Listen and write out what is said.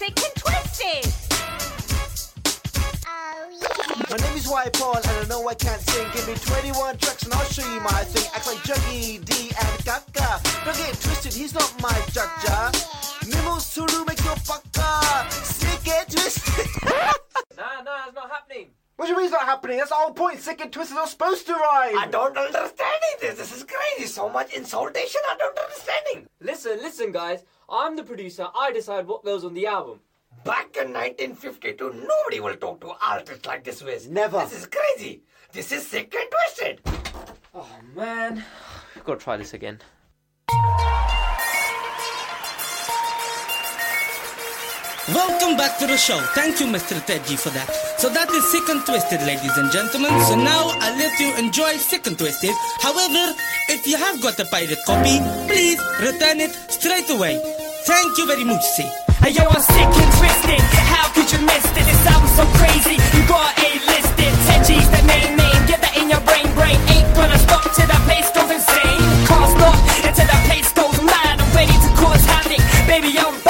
Sick and Twisted! My name is White Paul and I know I can't sing. Give me 21 tracks and I'll show you my thing. Acts like Juggy, D and Kaka. Don't get it twisted, he's not my Jaja. Mimo Suru make your fucker. Sick and Twisted. Nah, it's not happening. What do you mean it's not happening? That's the whole point. Sick and Twisted are supposed to rhyme. I don't understand this. This is crazy. So much insultation. I don't understand. Listen, guys. I'm the producer. I decide what goes on the album. Back in 1952, nobody will talk to artists like this way. Never. This is crazy. This is Sick and Twisted. Oh, man. We've got to try this again. Welcome back to the show. Thank you, Mr. Tedji, for that. So that is Sick and Twisted, ladies and gentlemen. So now I'll let you enjoy Sick and Twisted. However, if you have got a pirate copy, please return it straight away. Thank you very much, see. Hey yo, I'm sick and twisted. How could you miss it? It sounds so crazy. You got A-listed. Tedji's the name. Get that in your brain. Ain't gonna stop till the place goes insane. Can't stop until the place goes mad. I'm ready to cause havoc. Baby, I'm